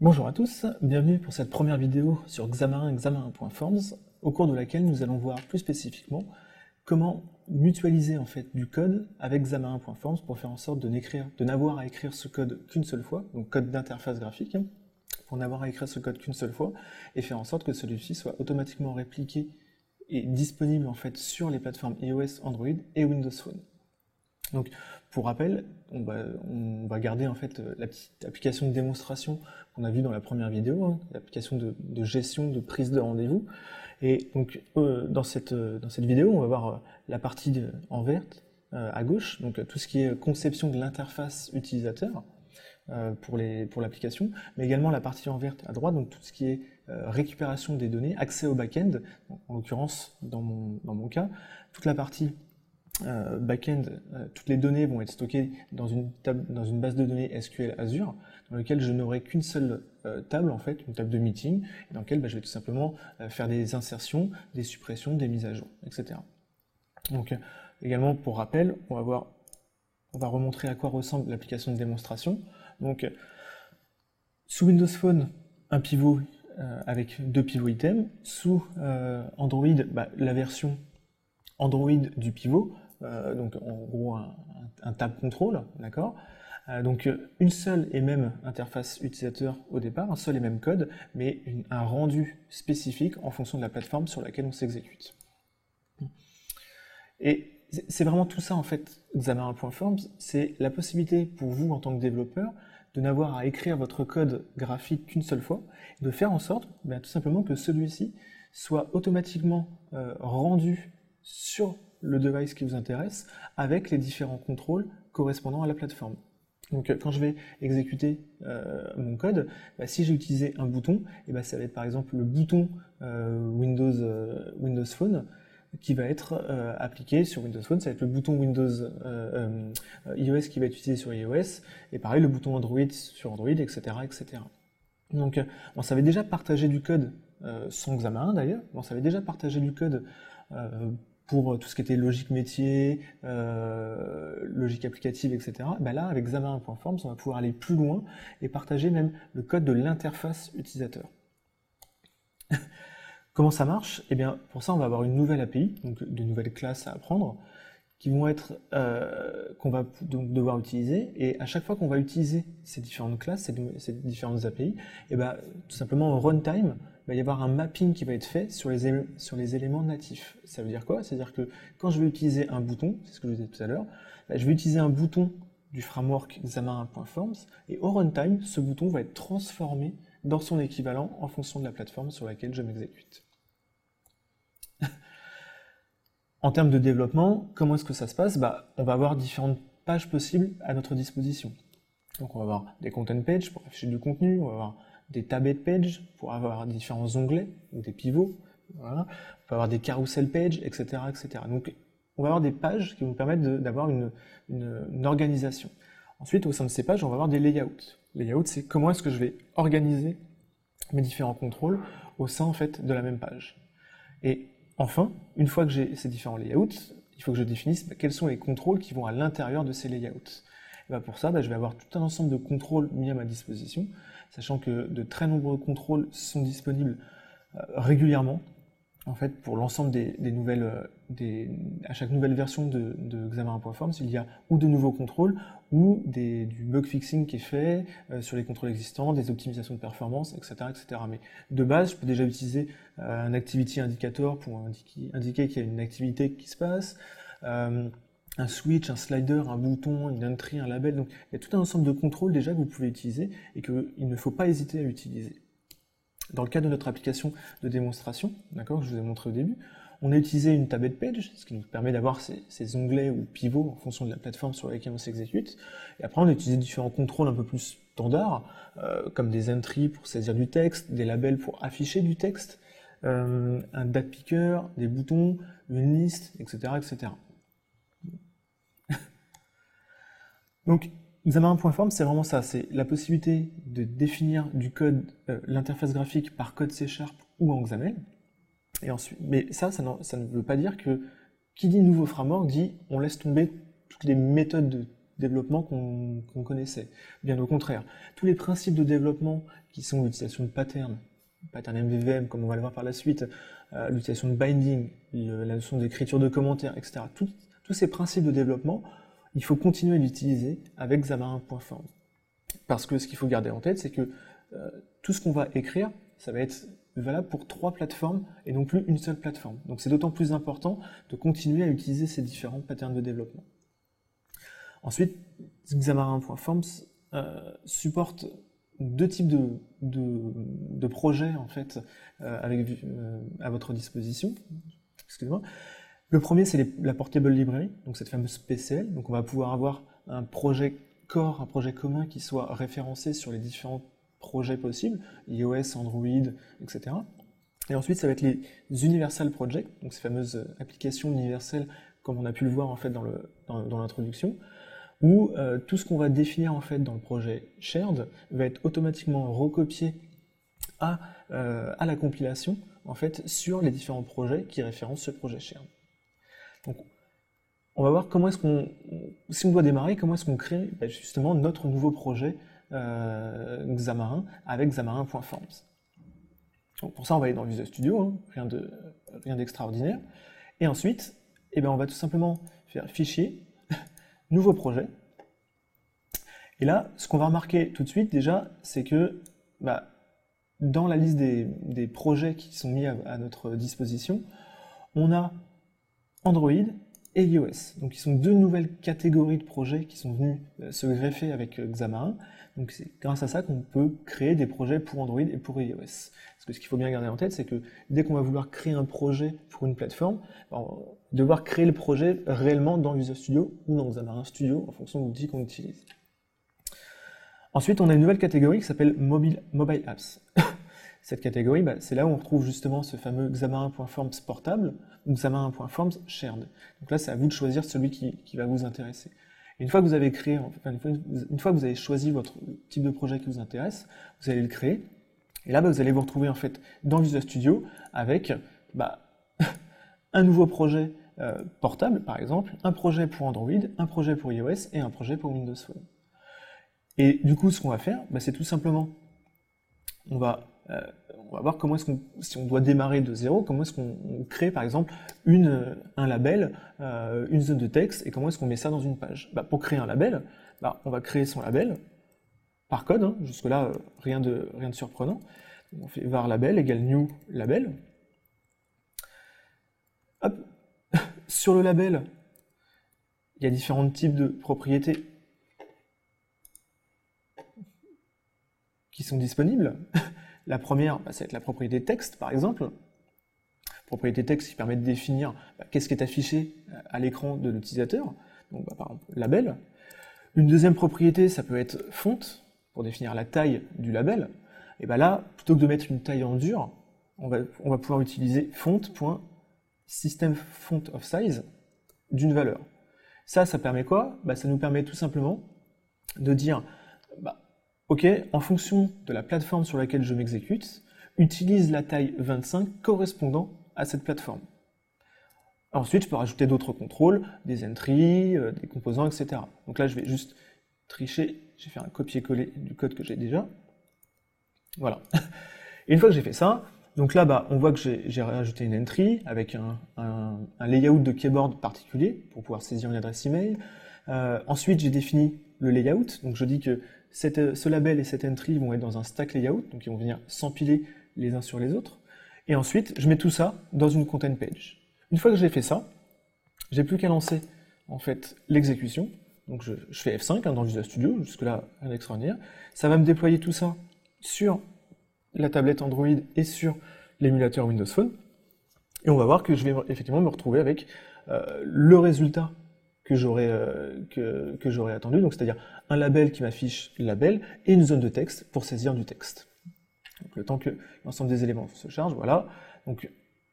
Bonjour à tous, bienvenue pour cette première vidéo sur Xamarin Xamarin.Forms, au cours de laquelle nous allons voir plus spécifiquement comment mutualiser en fait du code avec Xamarin.Forms pour faire en sorte de n'avoir à écrire ce code qu'une seule fois, donc code d'interface graphique, pour n'avoir à écrire ce code qu'une seule fois, et faire en sorte que celui-ci soit automatiquement répliqué et disponible en fait sur les plateformes iOS, Android et Windows Phone. Donc, pour rappel, on va garder en fait la petite application de démonstration qu'on a vue dans la première vidéo, l'application de gestion de prise de rendez-vous. Et donc, dans cette vidéo, on va voir la partie en verte à gauche, donc tout ce qui est conception de l'interface utilisateur pour l'application, mais également la partie en verte à droite, donc tout ce qui est récupération des données, accès au back-end, en l'occurrence, dans mon cas, toute la partie back-end, toutes les données vont être stockées dans une base de données SQL Azure, dans laquelle je n'aurai qu'une seule table, en fait, une table de meeting, dans laquelle je vais tout simplement faire des insertions, des suppressions, des mises à jour, etc. Donc, également, pour rappel, on va remontrer à quoi ressemble l'application de démonstration. Donc, sous Windows Phone, un pivot avec 2 pivots items. Sous Android, la version Android du pivot, donc en gros un tab control, d'accord. Donc une seule et même interface utilisateur au départ, un seul et même code, mais un rendu spécifique en fonction de la plateforme sur laquelle on s'exécute. Et c'est vraiment tout ça en fait, Xamarin.Forms, c'est la possibilité pour vous en tant que développeur de n'avoir à écrire votre code graphique qu'une seule fois, de faire en sorte tout simplement que celui-ci soit automatiquement rendu sur le device qui vous intéresse avec les différents contrôles correspondant à la plateforme. Donc quand je vais exécuter mon code, si j'ai utilisé un bouton, ça va être par exemple le bouton Windows Phone qui va être appliqué sur Windows Phone, ça va être le bouton iOS qui va être utilisé sur iOS, et pareil le bouton Android sur Android, etc. etc. Donc on savait déjà partager du code sans Xamarin d'ailleurs, on savait déjà partager du code pour tout ce qui était logique métier, logique applicative, etc. Là, avec Xamarin.Forms, on va pouvoir aller plus loin et partager même le code de l'interface utilisateur. Comment ça marche? Eh bien, pour ça, on va avoir une nouvelle API, donc de nouvelles classes à apprendre, qui vont être qu'on va donc devoir utiliser. Et à chaque fois qu'on va utiliser ces différentes classes, ces différentes API, tout simplement au runtime, il va y avoir un mapping qui va être fait sur les éléments natifs. Ça veut dire quoi? C'est-à-dire que quand je vais utiliser un bouton, c'est ce que je vous disais tout à l'heure, je vais utiliser un bouton du framework Xamarin.Forms, et au runtime, ce bouton va être transformé dans son équivalent en fonction de la plateforme sur laquelle je m'exécute. En termes de développement, comment est-ce que ça se passe? On va avoir différentes pages possibles à notre disposition. Donc on va avoir des content pages pour afficher du contenu, on va avoir des tabbed pages pour avoir différents onglets ou des pivots, voilà. On peut avoir des carousel pages, etc., etc. Donc on va avoir des pages qui vont permettre d'avoir une organisation. Ensuite, au sein de ces pages, on va avoir des layouts. Layout, c'est comment est-ce que je vais organiser mes différents contrôles au sein en fait de la même page. Et enfin, une fois que j'ai ces différents layouts, il faut que je définisse quels sont les contrôles qui vont à l'intérieur de ces layouts. Et pour ça, je vais avoir tout un ensemble de contrôles mis à ma disposition, sachant que de très nombreux contrôles sont disponibles régulièrement, en fait, pour l'ensemble à chaque nouvelle version de Xamarin.Forms, il y a ou de nouveaux contrôles, ou du bug fixing qui est fait sur les contrôles existants, des optimisations de performance, etc., etc. Mais de base, je peux déjà utiliser un activity indicator pour indiquer qu'il y a une activité qui se passe, un switch, un slider, un bouton, une entry, un label. Donc il y a tout un ensemble de contrôles déjà que vous pouvez utiliser et qu'il ne faut pas hésiter à utiliser. Dans le cas de notre application de démonstration, d'accord, que je vous ai montré au début, on a utilisé une tabbed page, ce qui nous permet d'avoir ces onglets ou pivots en fonction de la plateforme sur laquelle on s'exécute. Et après, on a utilisé différents contrôles un peu plus standards, comme des entries pour saisir du texte, des labels pour afficher du texte, un date picker, des boutons, une liste, etc., etc. Donc, Xamarin.Forms, c'est vraiment ça, c'est la possibilité de définir du code, l'interface graphique par code C# ou en XAML. Et ensuite, mais ça ne veut pas dire que qui dit nouveau framework dit on laisse tomber toutes les méthodes développement qu'on connaissait. Bien au contraire, tous les principes de développement qui sont l'utilisation de patterns MVVM, comme on va le voir par la suite, l'utilisation de binding, la notion d'écriture de commentaires, etc. Tous ces principes de développement, il faut continuer à l'utiliser avec Xamarin.Forms. Parce que ce qu'il faut garder en tête, c'est que tout ce qu'on va écrire, ça va être valable pour 3 plateformes et non plus une seule plateforme. Donc c'est d'autant plus important de continuer à utiliser ces différents patterns de développement. Ensuite, Xamarin.Forms supporte 2 types de projets en fait à votre disposition. Excusez-moi. Le premier, c'est la Portable Library, donc cette fameuse PCL. Donc on va pouvoir avoir un projet core, un projet commun qui soit référencé sur les différents projets possibles, iOS, Android, etc. Et ensuite, ça va être les Universal Projects, donc ces fameuses applications universelles, comme on a pu le voir en fait dans l'introduction, où tout ce qu'on va définir en fait dans le projet shared va être automatiquement recopié à la compilation en fait sur les différents projets qui référencent ce projet shared. Donc, on va voir comment est-ce si on doit démarrer, comment est-ce qu'on crée justement notre nouveau projet Xamarin avec Xamarin.Forms. Donc pour ça, on va aller dans Visual Studio, hein, rien d'extraordinaire. Et ensuite, on va tout simplement faire Fichier, Nouveau projet. Et là, ce qu'on va remarquer tout de suite déjà, c'est que dans la liste des projets qui sont mis à notre disposition, on a Android et iOS. Donc, ils sont 2 nouvelles catégories de projets qui sont venus se greffer avec Xamarin. Donc, c'est grâce à ça qu'on peut créer des projets pour Android et pour iOS. Parce que ce qu'il faut bien garder en tête, c'est que dès qu'on va vouloir créer un projet pour une plateforme, on va devoir créer le projet réellement dans Visual Studio ou dans Xamarin Studio en fonction de l'outil qu'on utilise. Ensuite, on a une nouvelle catégorie qui s'appelle Mobile Apps. Cette catégorie, c'est là où on retrouve justement ce fameux Xamarin.Forms portable ou Xamarin.Forms shared. Donc là, c'est à vous de choisir celui qui va vous intéresser. Et une fois que vous avez créé, une fois que vous avez choisi votre type de projet qui vous intéresse, vous allez le créer. Et là, vous allez vous retrouver en fait dans Visual Studio avec un nouveau projet portable, par exemple, un projet pour Android, un projet pour iOS et un projet pour Windows Phone. Et du coup, ce qu'on va faire, c'est tout simplement, on va voir comment est-ce si on doit démarrer de zéro, comment est-ce qu'on crée par exemple un label, une zone de texte, et comment est-ce qu'on met ça dans une page. Pour créer un label, on va créer son label par code, jusque-là rien de surprenant. On fait var label égale new label. Hop. Sur le label, il y a différents types de propriétés qui sont disponibles. La première, ça va être la propriété texte, par exemple. Propriété texte qui permet de définir qu'est-ce qui est affiché à l'écran de l'utilisateur. Donc, par exemple, label. Une deuxième propriété, ça peut être font, pour définir la taille du label. Et là, plutôt que de mettre une taille en dur, on va pouvoir utiliser font.systemFontOfSize d'une valeur. Ça permet quoi? Ça nous permet tout simplement de dire OK, en fonction de la plateforme sur laquelle je m'exécute, utilise la taille 25 correspondant à cette plateforme. Ensuite, je peux rajouter d'autres contrôles, des entries, des composants, etc. Donc là, je vais juste tricher, j'ai fait un copier-coller du code que j'ai déjà. Voilà. Et une fois que j'ai fait ça, donc là, on voit que j'ai rajouté une entry avec un layout de keyboard particulier pour pouvoir saisir une adresse email. Ensuite, j'ai défini le layout, donc je dis que ce label et cette entry vont être dans un stack layout, donc ils vont venir s'empiler les uns sur les autres. Et ensuite, je mets tout ça dans une content page. Une fois que j'ai fait ça, j'ai plus qu'à lancer en fait l'exécution. Donc je fais F5 dans Visual Studio, jusque-là rien d'extraordinaire. Ça va me déployer tout ça sur la tablette Android et sur l'émulateur Windows Phone. Et on va voir que je vais effectivement me retrouver avec le résultat que j'aurais attendu, donc c'est-à-dire un label qui m'affiche le label et une zone de texte pour saisir du texte. Donc le temps que l'ensemble des éléments se charge, voilà. Donc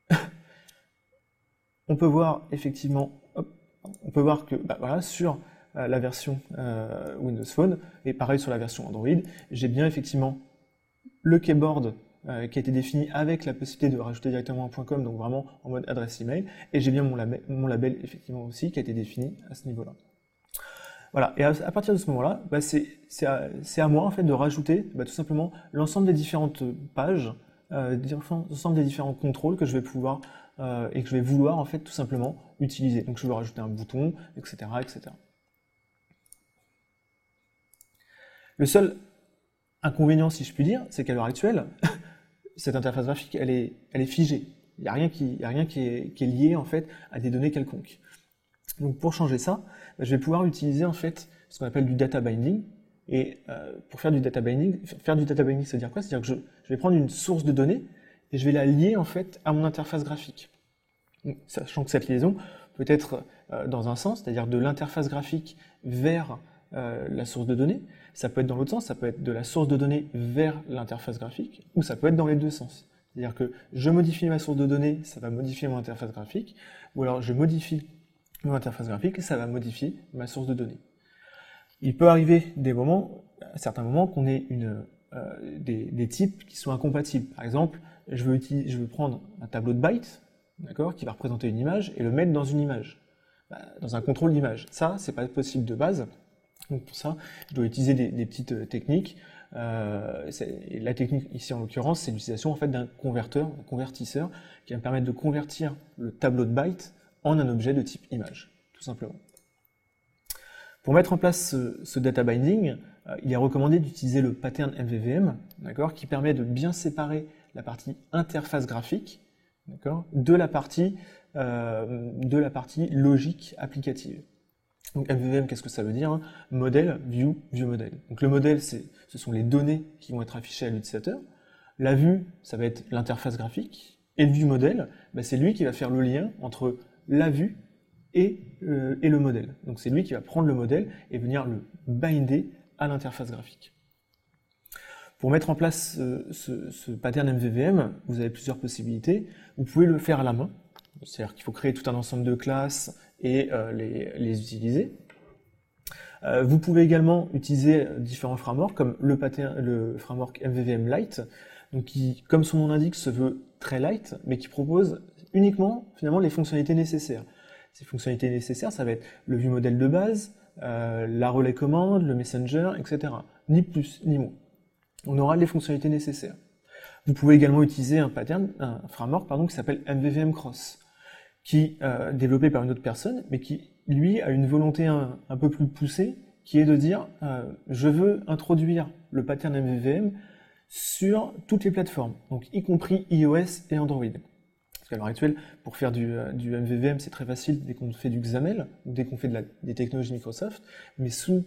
on peut voir effectivement, que sur la version Windows Phone et pareil sur la version Android, j'ai bien effectivement le keyboard qui a été défini avec la possibilité de rajouter directement un .com, donc vraiment en mode adresse email, et j'ai bien mon label effectivement aussi qui a été défini à ce niveau-là. Voilà, et à partir de ce moment-là, bah, c'est à moi en fait de rajouter bah, tout simplement l'ensemble des différentes pages, l'ensemble des différents contrôles que je vais pouvoir et que je vais vouloir en fait tout simplement utiliser. Donc je vais rajouter un bouton, etc., etc. Le seul inconvénient, si je puis dire, c'est qu'à l'heure actuelle, cette interface graphique, elle est figée. Il n'y a rien qui est lié en fait à des données quelconques. Donc pour changer ça, je vais pouvoir utiliser en fait ce qu'on appelle du data binding. Et pour faire du data binding, ça veut dire quoi? C'est-à-dire que je vais prendre une source de données et je vais la lier en fait à mon interface graphique. Donc, sachant que cette liaison peut être dans un sens, c'est-à-dire de l'interface graphique vers la source de données. Ça peut être dans l'autre sens, ça peut être de la source de données vers l'interface graphique, ou ça peut être dans les deux sens. C'est-à-dire que je modifie ma source de données, ça va modifier mon interface graphique, ou alors je modifie mon interface graphique et ça va modifier ma source de données. Il peut arriver à certains moments, qu'on ait des types qui sont incompatibles. Par exemple, je veux prendre un tableau de bytes, d'accord, qui va représenter une image, et le mettre dans une image, dans un contrôle d'image. Ça, c'est pas possible de base. Donc pour ça, je dois utiliser des petites techniques. La technique ici en l'occurrence, c'est l'utilisation en fait d'un convertisseur, qui va me permettre de convertir le tableau de bytes en un objet de type image, tout simplement. Pour mettre en place ce data binding, il est recommandé d'utiliser le pattern MVVM, d'accord, qui permet de bien séparer la partie interface graphique, d'accord, de la partie logique applicative. Donc MVVM, qu'est-ce que ça veut dire, hein? Modèle, view, viewModel. Donc le modèle, ce sont les données qui vont être affichées à l'utilisateur. La vue, ça va être l'interface graphique. Et le viewModel, c'est lui qui va faire le lien entre la vue et le modèle. Donc c'est lui qui va prendre le modèle et venir le binder à l'interface graphique. Pour mettre en place ce pattern MVVM, vous avez plusieurs possibilités. Vous pouvez le faire à la main, c'est-à-dire qu'il faut créer tout un ensemble de classes et les utiliser. Vous pouvez également utiliser différents frameworks comme le framework MVVM Lite, donc qui, comme son nom l'indique, se veut très light, mais qui propose uniquement finalement les fonctionnalités nécessaires. Ces fonctionnalités nécessaires, ça va être le viewModel de base, la relais commande, le messenger, etc. Ni plus ni moins. On aura les fonctionnalités nécessaires. Vous pouvez également utiliser un framework qui s'appelle MVVM Cross, qui est développé par une autre personne, mais qui, lui, a une volonté un peu plus poussée, qui est de dire je veux introduire le pattern MVVM sur toutes les plateformes, donc y compris iOS et Android. Parce qu'à l'heure actuelle, pour faire du MVVM, c'est très facile dès qu'on fait du XAML, ou dès qu'on fait des technologies Microsoft, mais sous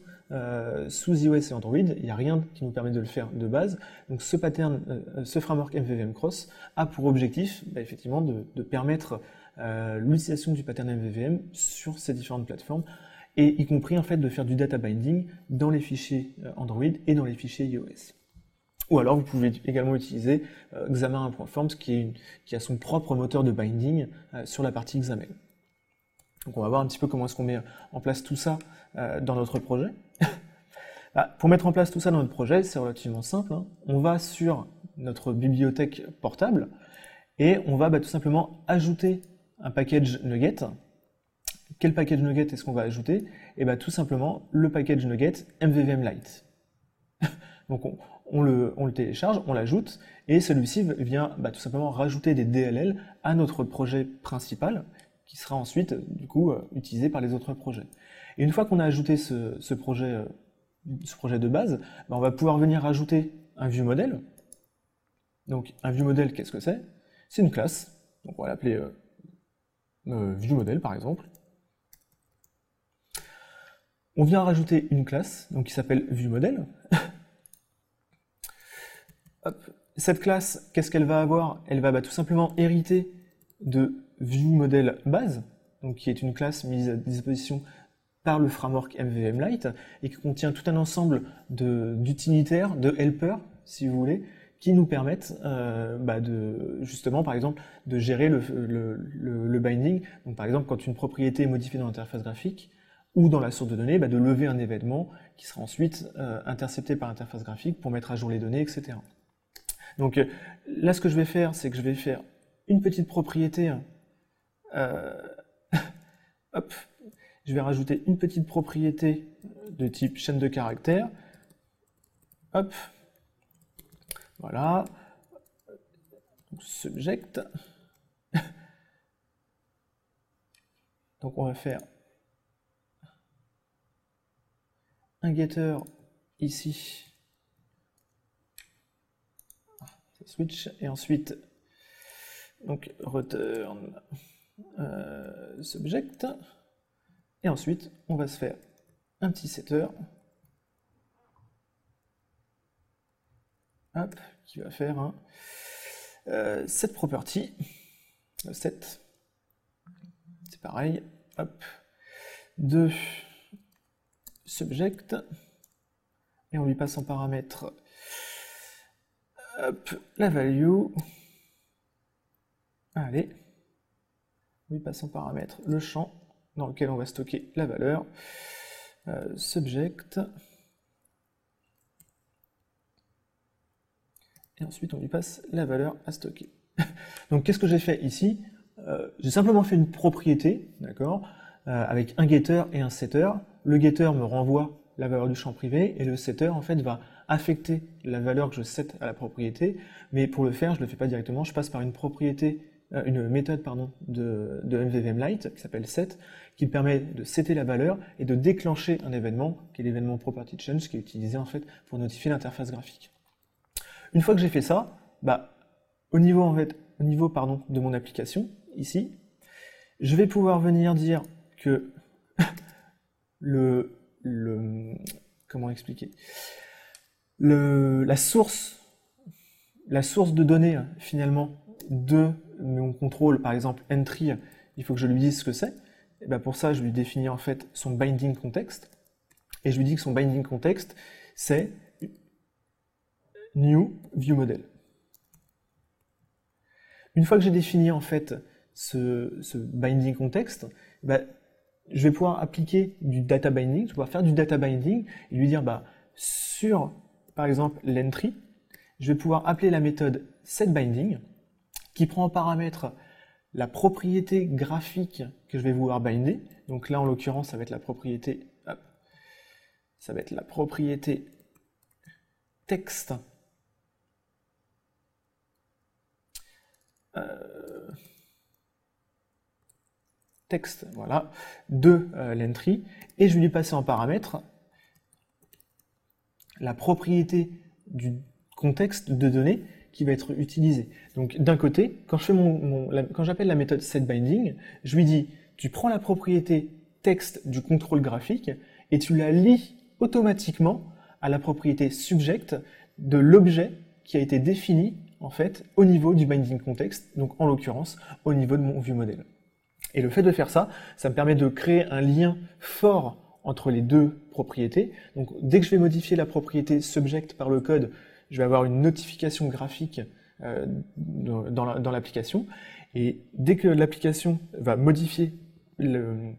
iOS et Android, il n'y a rien qui nous permet de le faire de base. Donc ce framework MVVM Cross a pour objectif, effectivement, de permettre l'utilisation du pattern MVVM sur ces différentes plateformes, et y compris en fait de faire du data binding dans les fichiers Android et dans les fichiers iOS. Ou alors vous pouvez également utiliser Xamarin.Forms qui a son propre moteur de binding sur la partie XAML. Donc on va voir un petit peu comment est-ce qu'on met en place tout ça dans notre projet. Pour mettre en place tout ça dans notre projet, c'est relativement simple, hein. On va sur notre bibliothèque portable et on va tout simplement ajouter un package NuGet. Quel package NuGet est-ce qu'on va ajouter? Et tout simplement le package NuGet MVVM Lite. Donc on le télécharge, on l'ajoute, et celui-ci vient tout simplement rajouter des DLL à notre projet principal, qui sera ensuite du coup utilisé par les autres projets. Et une fois qu'on a ajouté ce projet de base, on va pouvoir venir rajouter un viewModel. Donc un viewModel, qu'est-ce que c'est? C'est une classe, donc on va l'appeler viewModel par exemple. On vient rajouter une classe donc qui s'appelle viewModel. Cette classe, qu'est-ce qu'elle va avoir? Elle va tout simplement hériter de viewModel base, donc qui est une classe mise à disposition par le framework MVVM Lite et qui contient tout un ensemble d'utilitaires, de helpers, si vous voulez, qui nous permettent justement, par exemple, de gérer le binding. Donc, par exemple, quand une propriété est modifiée dans l'interface graphique ou dans la source de données, de lever un événement qui sera ensuite intercepté par l'interface graphique pour mettre à jour les données, etc. Donc là, ce que je vais faire, c'est que je vais faire une petite propriété. Je vais rajouter une petite propriété de type chaîne de caractères. Hop. Voilà. Subject. Donc on va faire un getter ici. Switch. Et ensuite, donc return subject. Et ensuite, on va se faire un petit setter. Hop, qui va faire un set property. Set. C'est pareil. Hop. De subject. Et on lui passe en paramètre hop, la value. Allez. On lui passe en paramètre le champ dans lequel on va stocker la valeur. Subject. Et ensuite, on lui passe la valeur à stocker. Donc, qu'est-ce que j'ai fait ici? J'ai simplement fait une propriété, d'accord, avec un getter et un setter. Le getter me renvoie la valeur du champ privé et le setter, en fait, va affecter la valeur que je set à la propriété. Mais pour le faire, je ne le fais pas directement. Je passe par une propriété, une méthode pardon, de MVVMLite qui s'appelle set, qui permet de setter la valeur et de déclencher un événement, qui est l'événement property change, qui est utilisé en fait pour notifier l'interface graphique. Une fois que j'ai fait ça, au niveau de mon application, ici, je vais pouvoir venir dire que comment expliquer, la source de données finalement de mon contrôle, par exemple entry, il faut que je lui dise ce que c'est. Et pour ça, je lui définis en fait son binding context, et je lui dis que son binding context, c'est new view model. Une fois que j'ai défini en fait ce binding context, je vais pouvoir appliquer du data binding, je vais pouvoir faire du data binding et lui dire sur par exemple l'entry, je vais pouvoir appeler la méthode setBinding qui prend en paramètre la propriété graphique que je vais vouloir binder. Donc là en l'occurrence ça va être la propriété texte texte, voilà, de l'entry, et je vais lui passer en paramètre la propriété du contexte de données qui va être utilisé. Donc d'un côté, quand j'appelle la méthode setBinding, je lui dis, tu prends la propriété texte du contrôle graphique et tu la lis automatiquement à la propriété subject de l'objet qui a été défini en fait au niveau du binding context, donc en l'occurrence au niveau de mon viewModel. Et le fait de faire ça, ça me permet de créer un lien fort entre les deux propriétés. Donc dès que je vais modifier la propriété subject par le code, je vais avoir une notification graphique dans l'application. Et dès que l'application va modifier la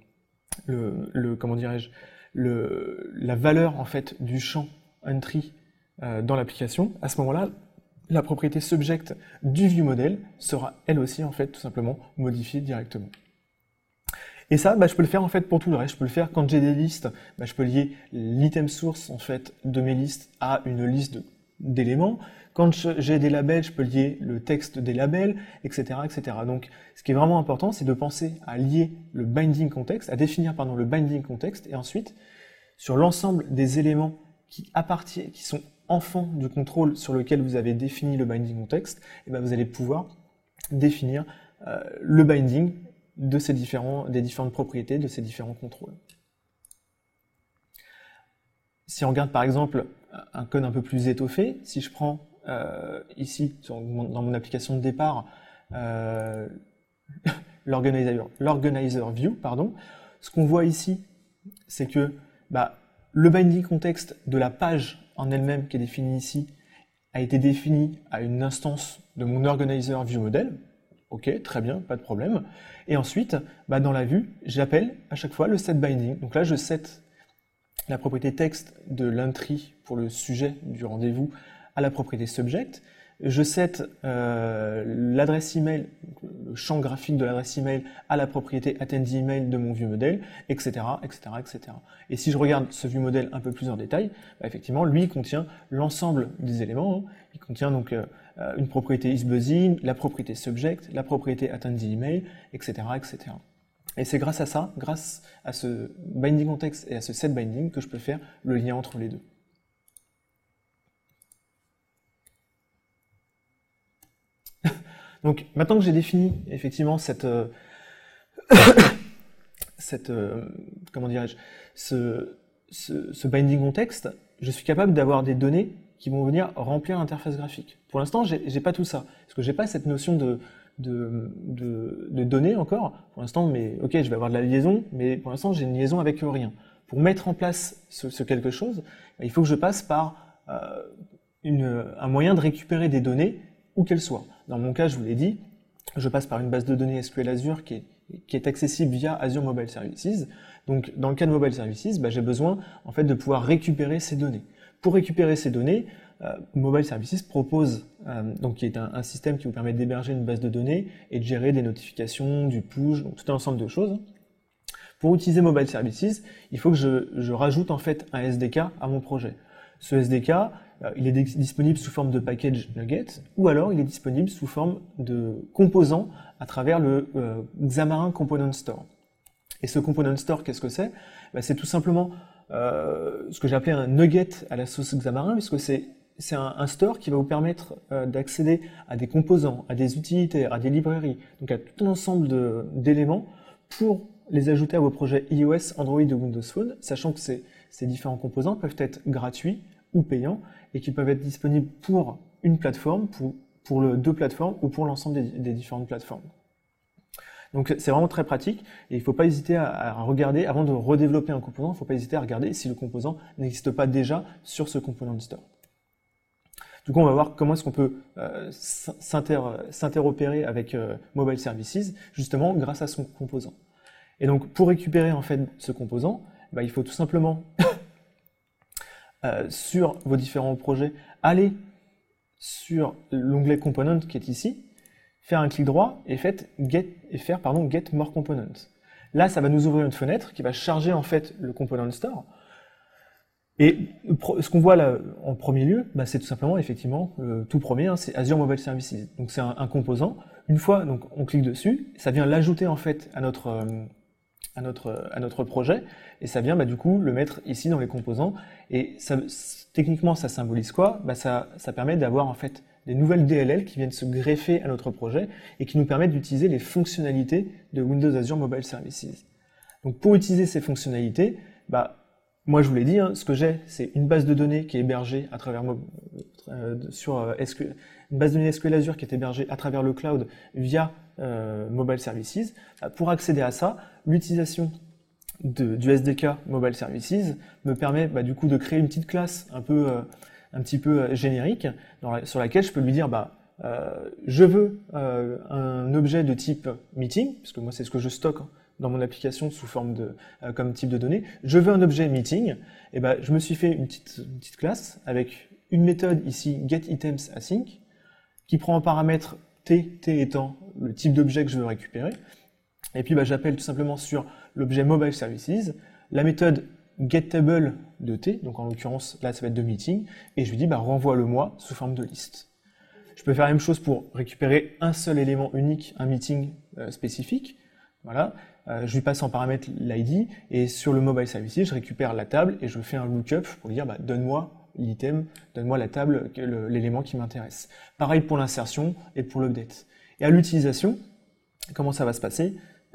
valeur en fait du champ entry dans l'application, à ce moment-là, la propriété subject du viewModel sera elle aussi en fait tout simplement modifiée directement. Et ça, je peux le faire en fait pour tout le reste. Je peux le faire quand j'ai des listes. Je peux lier l'item source en fait de mes listes à une liste d'éléments. Quand j'ai des labels, je peux lier le texte des labels, etc., etc. Donc, ce qui est vraiment important, c'est de penser à lier le binding context, à définir le binding context, et ensuite, sur l'ensemble des éléments qui sont enfants du contrôle sur lequel vous avez défini le binding context, vous allez pouvoir définir le binding des différentes propriétés, de ces différents contrôles. Si on regarde par exemple un code un peu plus étoffé, si je prends ici, dans mon application de départ, l'organizer view, ce qu'on voit ici, c'est que le binding context de la page en elle-même qui est définie ici a été défini à une instance de mon organizer view model. Ok, très bien, pas de problème. Et ensuite, dans la vue, j'appelle à chaque fois le setBinding. Donc là, je set la propriété texte de l'entry pour le sujet du rendez-vous à la propriété subject. je set l'adresse email, le champ graphique de l'adresse email à la propriété attendee email de mon viewModel, etc., etc., etc. Et si je regarde ce viewModel un peu plus en détail, bah effectivement, lui, il contient l'ensemble des éléments. Il contient donc une propriété isBuzzy, la propriété subject, la propriété attendee email, etc., etc. Et c'est grâce à ça, grâce à ce binding en texte et à ce set binding que je peux faire le lien entre les deux. Donc maintenant que j'ai défini effectivement comment dirais-je, ce binding en texte, je suis capable d'avoir des données qui vont venir remplir l'interface graphique. Pour l'instant, j'ai pas tout ça, parce que j'ai pas cette notion de données encore. Pour l'instant, mais ok, je vais avoir de la liaison, mais pour l'instant, j'ai une liaison avec rien. Pour mettre en place ce quelque chose, il faut que je passe par un moyen de récupérer des données où qu'elles soient. Dans mon cas, je vous l'ai dit, je passe par une base de données SQL Azure qui est accessible via Azure Mobile Services. Donc, dans le cas de Mobile Services, j'ai besoin en fait de pouvoir récupérer ces données. Pour récupérer ces données, Mobile Services propose, donc qui est un système qui vous permet d'héberger une base de données et de gérer des notifications, du push, donc tout un ensemble de choses. Pour utiliser Mobile Services, il faut que je rajoute en fait un SDK à mon projet. Ce SDK, il est disponible sous forme de package Nugget, ou alors il est disponible sous forme de composants à travers le Xamarin Component Store. Et ce Component Store, qu'est-ce que c'est? C'est tout simplement ce que j'ai appelé un nugget à la sauce Xamarin, puisque c'est un store qui va vous permettre d'accéder à des composants, à des utilitaires, à des librairies, donc à tout un ensemble d'éléments pour les ajouter à vos projets iOS, Android ou Windows Phone, sachant que ces différents composants peuvent être gratuits ou payants et qui peuvent être disponibles pour une plateforme, pour deux plateformes ou pour l'ensemble des différentes plateformes. Donc c'est vraiment très pratique et il ne faut pas hésiter à regarder, avant de redévelopper un composant, il ne faut pas hésiter à regarder si le composant n'existe pas déjà sur ce component store. Du coup, on va voir comment est-ce qu'on peut s'interopérer avec Mobile Services, justement grâce à son composant. Et donc, pour récupérer en fait ce composant, il faut tout simplement sur vos différents projets, aller sur l'onglet Component qui est ici, faire un clic droit et faire Get More Components. Là, ça va nous ouvrir une fenêtre qui va charger en fait le Component Store. Et ce qu'on voit là en premier lieu, c'est tout simplement effectivement tout premier, c'est Azure Mobile Services. Donc c'est un composant. Une fois donc on clique dessus, ça vient l'ajouter en fait à notre projet et ça vient du coup le mettre ici dans les composants. Et ça, techniquement, ça symbolise quoi? Ça permet d'avoir en fait des nouvelles DLL qui viennent se greffer à notre projet et qui nous permettent d'utiliser les fonctionnalités de Windows Azure Mobile Services. Donc pour utiliser ces fonctionnalités, moi je vous l'ai dit, ce que j'ai, c'est une base de données qui est hébergée à travers SQL, une base de données SQL Azure qui est hébergée à travers le cloud via Mobile Services. Pour accéder à ça, l'utilisation du SDK Mobile Services me permet du coup de créer une petite classe un petit peu générique sur laquelle je peux lui dire je veux un objet de type meeting, parce que moi c'est ce que je stocke dans mon application sous forme comme type de données. Je veux un objet meeting, et je me suis fait une petite classe avec une méthode ici getItemsAsync qui prend en paramètre t étant le type d'objet que je veux récupérer. Et puis j'appelle tout simplement sur l'objet Mobile Services la méthode getTable de t, donc en l'occurrence là ça va être de meeting, et je lui dis renvoie-le-moi sous forme de liste. Je peux faire la même chose pour récupérer un seul élément unique, un meeting spécifique. Voilà, je lui passe en paramètre l'ID, et sur le Mobile Services, je récupère la table et je fais un lookup pour lui dire donne-moi l'item, donne-moi la table, l'élément qui m'intéresse. Pareil pour l'insertion et pour l'update. Et à l'utilisation, comment ça va se passer?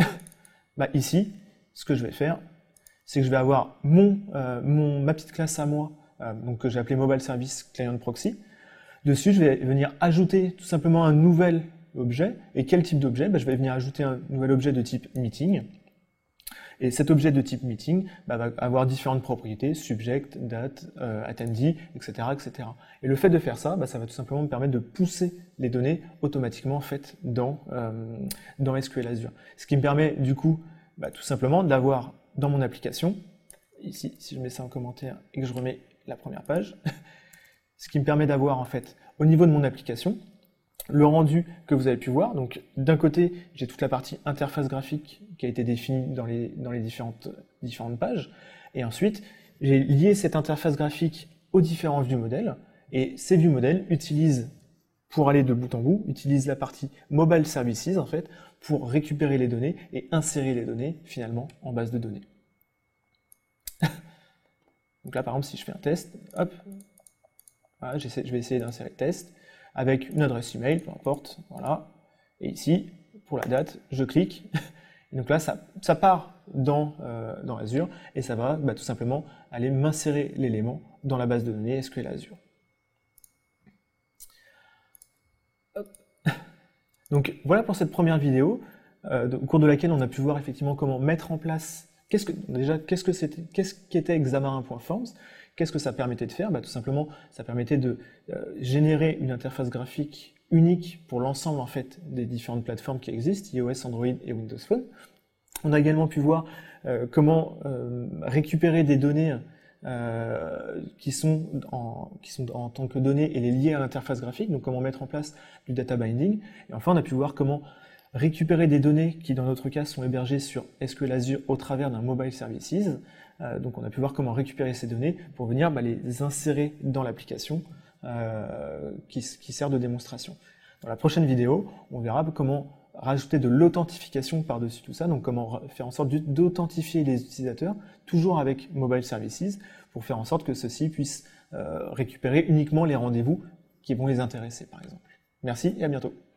Ici, ce que je vais faire, c'est que je vais avoir ma petite classe à moi, donc que j'ai appelé Mobile Service Client Proxy. Dessus, je vais venir ajouter tout simplement un nouvel objet. Et quel type d'objet? Je vais venir ajouter un nouvel objet de type meeting. Et cet objet de type meeting va avoir différentes propriétés, subject, date, attendee, etc., etc. Et le fait de faire ça, ça va tout simplement me permettre de pousser les données automatiquement faites dans SQL Azure. Ce qui me permet du coup tout simplement d'avoir dans mon application, ici, si je mets ça en commentaire et que je remets la première page, ce qui me permet d'avoir en fait au niveau de mon application le rendu que vous avez pu voir. Donc d'un côté, j'ai toute la partie interface graphique qui a été définie dans les différentes pages, et ensuite j'ai lié cette interface graphique aux différents view modèles, et ces view modèles utilisent, pour aller de bout en bout, utilisent la partie mobile services en fait pour récupérer les données et insérer les données finalement en base de données. Donc là par exemple si je fais un test, hop, voilà, je vais essayer d'insérer le test avec une adresse email, peu importe, voilà. Et ici, pour la date, je clique. Et donc là, ça part dans Azure et ça va tout simplement aller m'insérer l'élément dans la base de données SQL Azure. Hop. Donc voilà pour cette première vidéo, au cours de laquelle on a pu voir effectivement comment mettre en place, qu'est-ce qu'était Xamarin.Forms. Qu'est-ce que ça permettait de faire? Tout simplement, ça permettait de générer une interface graphique unique pour l'ensemble en fait des différentes plateformes qui existent, iOS, Android et Windows Phone. On a également pu voir comment récupérer des données qui sont en tant que données et les lier à l'interface graphique, donc comment mettre en place du data binding. Et enfin, on a pu voir comment récupérer des données qui, dans notre cas, sont hébergées sur SQL Azure au travers d'un mobile services. Donc on a pu voir comment récupérer ces données pour venir les insérer dans l'application qui sert de démonstration. Dans la prochaine vidéo, on verra comment rajouter de l'authentification par-dessus tout ça, donc comment faire en sorte d'authentifier les utilisateurs, toujours avec mobile services, pour faire en sorte que ceux-ci puissent récupérer uniquement les rendez-vous qui vont les intéresser, par exemple. Merci et à bientôt.